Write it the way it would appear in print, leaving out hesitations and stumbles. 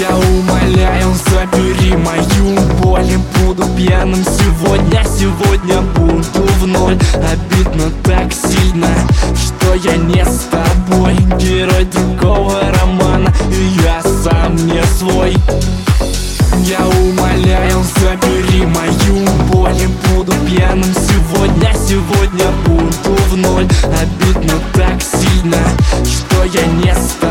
Я умоляю, забери мою боль. Буду пьяным сегодня буду в ноль. Обидно так сильно, что я не с тобой. Герой другого романа, и я сам не свой. Я умоляю, забери мою боль. Буду пьяным сегодня буду в ноль. Обидно так сильно, что я не с тобой.